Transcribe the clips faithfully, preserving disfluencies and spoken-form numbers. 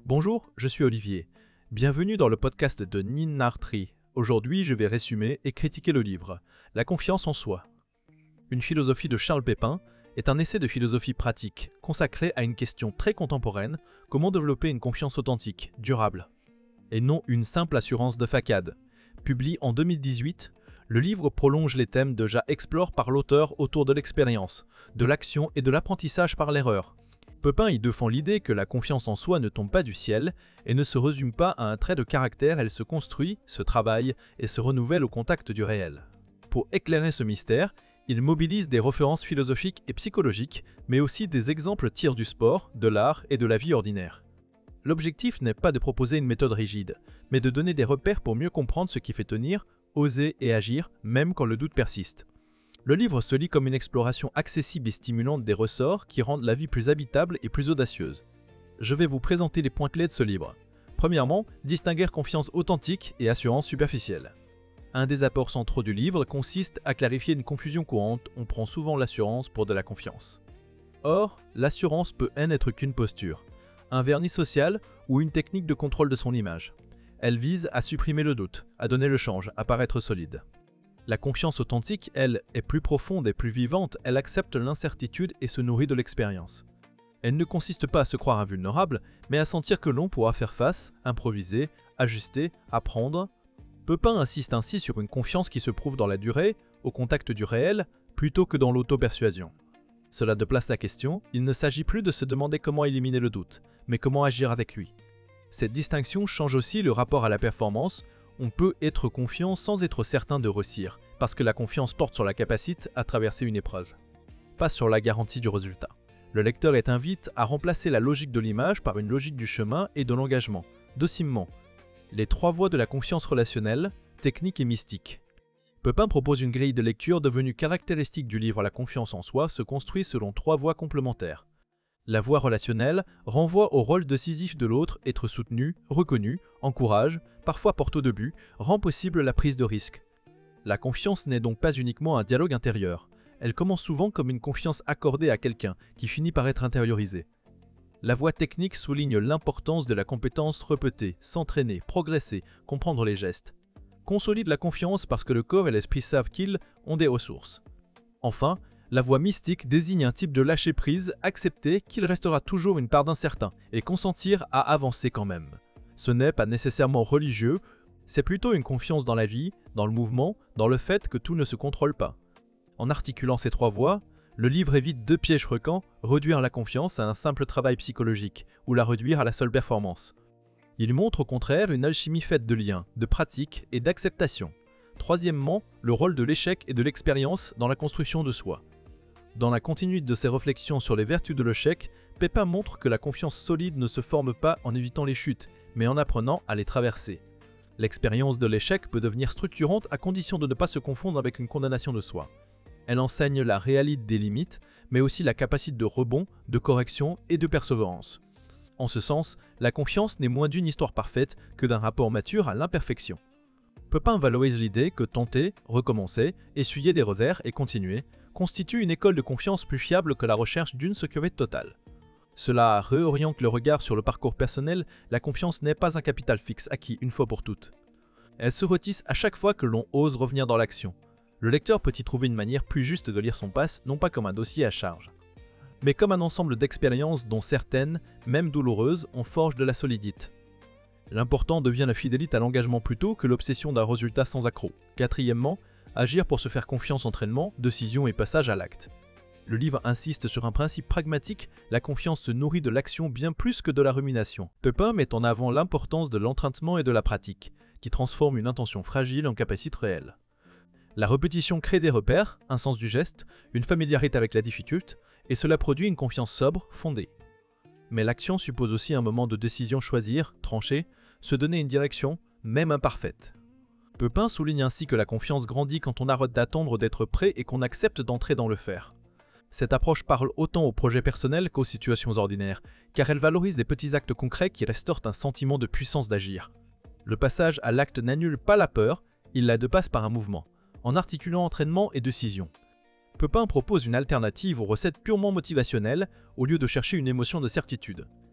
Bonjour, je suis Olivier. Bienvenue dans le podcast de Nin Nartri. Aujourd'hui, je vais résumer et critiquer le livre « La confiance en soi ». Une philosophie de Charles Pépin est un essai de philosophie pratique consacré à une question très contemporaine, comment développer une confiance authentique, durable, et non une simple assurance de facade. Publié en deux mille dix-huit, le livre prolonge les thèmes déjà explorés par l'auteur autour de l'expérience, de l'action et de l'apprentissage par l'erreur. Pépin y défend l'idée que la confiance en soi ne tombe pas du ciel et ne se résume pas à un trait de caractère, elle se construit, se travaille et se renouvelle au contact du réel. Pour éclairer ce mystère, il mobilise des références philosophiques et psychologiques, mais aussi des exemples tirés du sport, de l'art et de la vie ordinaire. L'objectif n'est pas de proposer une méthode rigide, mais de donner des repères pour mieux comprendre ce qui fait tenir, oser et agir, même quand le doute persiste. Le livre se lit comme une exploration accessible et stimulante des ressorts qui rendent la vie plus habitable et plus audacieuse. Je vais vous présenter les points clés de ce livre. Premièrement, distinguer confiance authentique et assurance superficielle. Un des apports centraux du livre consiste à clarifier une confusion courante, on prend souvent l'assurance pour de la confiance. Or, l'assurance peut n'être qu'une posture, un vernis social ou une technique de contrôle de son image. Elle vise à supprimer le doute, à donner le change, à paraître solide. La confiance authentique, elle, est plus profonde et plus vivante, elle accepte l'incertitude et se nourrit de l'expérience. Elle ne consiste pas à se croire invulnérable, mais à sentir que l'on pourra faire face, improviser, ajuster, apprendre. Pépin insiste ainsi sur une confiance qui se prouve dans la durée, au contact du réel, plutôt que dans l'auto-persuasion. Cela déplace la question, il ne s'agit plus de se demander comment éliminer le doute, mais comment agir avec lui. Cette distinction change aussi le rapport à la performance. On peut être confiant sans être certain de réussir, parce que la confiance porte sur la capacité à traverser une épreuve, pas sur la garantie du résultat. Le lecteur est invité à remplacer la logique de l'image par une logique du chemin et de l'engagement, docillement. Les trois voies de la confiance relationnelle, technique et mystique. Pépin propose une grille de lecture devenue caractéristique du livre La confiance en soi se construit selon trois voies complémentaires. La voie relationnelle renvoie au rôle décisif de l'autre, être soutenu, reconnu, encourage, parfois porte au début, rend possible la prise de risque. La confiance n'est donc pas uniquement un dialogue intérieur. Elle commence souvent comme une confiance accordée à quelqu'un qui finit par être intériorisée. La voie technique souligne l'importance de la compétence répétée, s'entraîner, progresser, comprendre les gestes. Consolide la confiance parce que le corps et l'esprit savent qu'ils ont des ressources. Enfin, la voie mystique désigne un type de lâcher-prise, accepter qu'il restera toujours une part d'incertain et consentir à avancer quand même. Ce n'est pas nécessairement religieux, c'est plutôt une confiance dans la vie, dans le mouvement, dans le fait que tout ne se contrôle pas. En articulant ces trois voies, le livre évite deux pièges fréquents, réduire la confiance à un simple travail psychologique ou la réduire à la seule performance. Il montre au contraire une alchimie faite de liens, de pratiques et d'acceptation. Troisièmement, le rôle de l'échec et de l'expérience dans la construction de soi. Dans la continuité de ses réflexions sur les vertus de l'échec, Pépin montre que la confiance solide ne se forme pas en évitant les chutes, mais en apprenant à les traverser. L'expérience de l'échec peut devenir structurante à condition de ne pas se confondre avec une condamnation de soi. Elle enseigne la réalité des limites, mais aussi la capacité de rebond, de correction et de persévérance. En ce sens, la confiance n'est moins d'une histoire parfaite que d'un rapport mature à l'imperfection. Pépin valorise l'idée que tenter, recommencer, essuyer des revers et continuer constitue une école de confiance plus fiable que la recherche d'une sécurité totale. Cela réoriente le regard sur le parcours personnel, la confiance n'est pas un capital fixe acquis une fois pour toutes. Elle se retisse à chaque fois que l'on ose revenir dans l'action. Le lecteur peut y trouver une manière plus juste de lire son passé, non pas comme un dossier à charge, mais comme un ensemble d'expériences dont certaines, même douloureuses, en forgent de la solidité. L'important devient la fidélité à l'engagement plutôt que l'obsession d'un résultat sans accroc. Quatrièmement, agir pour se faire confiance, entraînement, décision et passage à l'acte. Le livre insiste sur un principe pragmatique, la confiance se nourrit de l'action bien plus que de la rumination. Pépin met en avant l'importance de l'entraînement et de la pratique, qui transforme une intention fragile en capacité réelle. La répétition crée des repères, un sens du geste, une familiarité avec la difficulté, et cela produit une confiance sobre, fondée. Mais l'action suppose aussi un moment de décision, choisir, trancher, se donner une direction, même imparfaite. Pépin souligne ainsi que la confiance grandit quand on arrête d'attendre d'être prêt et qu'on accepte d'entrer dans le faire. Cette approche parle autant aux projets personnels qu'aux situations ordinaires, car elle valorise des petits actes concrets qui restaurent un sentiment de puissance d'agir. Le passage à l'acte n'annule pas la peur, il la dépasse par un mouvement, en articulant entraînement et décision. Pépin propose une alternative aux recettes purement motivationnelles au lieu de chercher une émotion de certitude.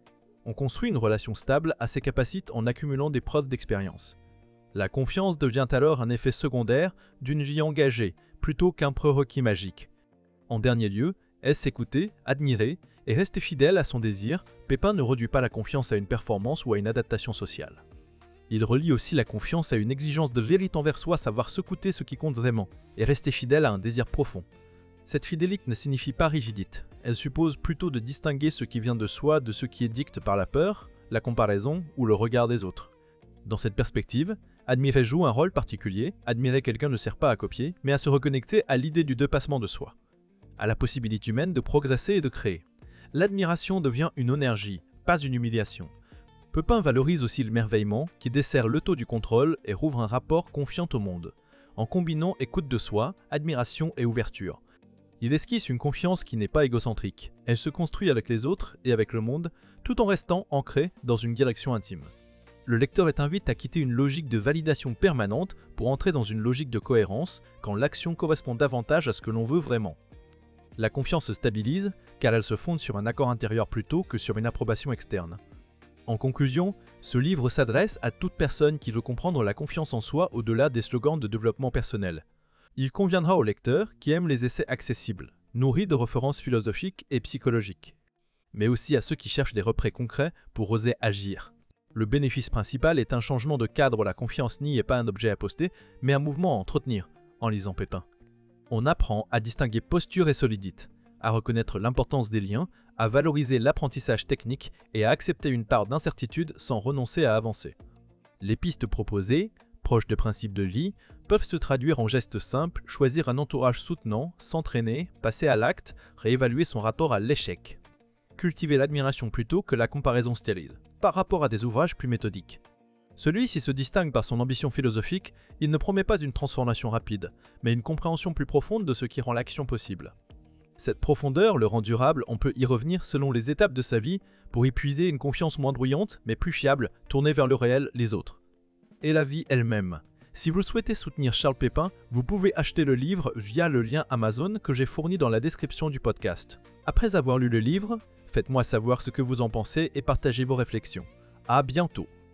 On construit une relation stable à ses capacités en accumulant des preuves d'expérience. La confiance devient alors un effet secondaire d'une vie engagée, plutôt qu'un prérequis magique. En dernier lieu, est-ce s'écouter, admirer et rester fidèle à son désir, Pépin ne réduit pas la confiance à une performance ou à une adaptation sociale. Il relie aussi la confiance à une exigence de vérité envers soi, savoir s'écouter ce qui compte vraiment, et rester fidèle à un désir profond. Cette fidélité ne signifie pas rigidité, elle suppose plutôt de distinguer ce qui vient de soi de ce qui est dicté par la peur, la comparaison ou le regard des autres. Dans cette perspective, admirer joue un rôle particulier, admirer quelqu'un ne sert pas à copier, mais à se reconnecter à l'idée du dépassement de soi, à la possibilité humaine de progresser et de créer. L'admiration devient une énergie, pas une humiliation. Pépin valorise aussi le merveillement qui dessert le taux du contrôle et rouvre un rapport confiant au monde, en combinant écoute de soi, admiration et ouverture. Il esquisse une confiance qui n'est pas égocentrique. Elle se construit avec les autres et avec le monde, tout en restant ancrée dans une direction intime. Le lecteur est invité à quitter une logique de validation permanente pour entrer dans une logique de cohérence quand l'action correspond davantage à ce que l'on veut vraiment. La confiance se stabilise car elle se fonde sur un accord intérieur plutôt que sur une approbation externe. En conclusion, ce livre s'adresse à toute personne qui veut comprendre la confiance en soi au-delà des slogans de développement personnel. Il conviendra au lecteur qui aime les essais accessibles, nourris de références philosophiques et psychologiques, mais aussi à ceux qui cherchent des repères concrets pour oser agir. Le bénéfice principal est un changement de cadre où la confiance n'y est pas un objet à poster, mais un mouvement à entretenir en lisant Pépin. On apprend à distinguer posture et solidité, à reconnaître l'importance des liens, à valoriser l'apprentissage technique et à accepter une part d'incertitude sans renoncer à avancer. Les pistes proposées, proches des principes de vie, peuvent se traduire en gestes simples, choisir un entourage soutenant, s'entraîner, passer à l'acte, réévaluer son rapport à l'échec. Cultiver l'admiration plutôt que la comparaison stérile, par rapport à des ouvrages plus méthodiques. Celui-ci se distingue par son ambition philosophique, il ne promet pas une transformation rapide, mais une compréhension plus profonde de ce qui rend l'action possible. Cette profondeur le rend durable, on peut y revenir selon les étapes de sa vie pour y puiser une confiance moins bruyante mais plus fiable, tournée vers le réel, les autres. Et la vie elle-même. Si vous souhaitez soutenir Charles Pépin, vous pouvez acheter le livre via le lien Amazon que j'ai fourni dans la description du podcast. Après avoir lu le livre, faites-moi savoir ce que vous en pensez et partagez vos réflexions. À bientôt.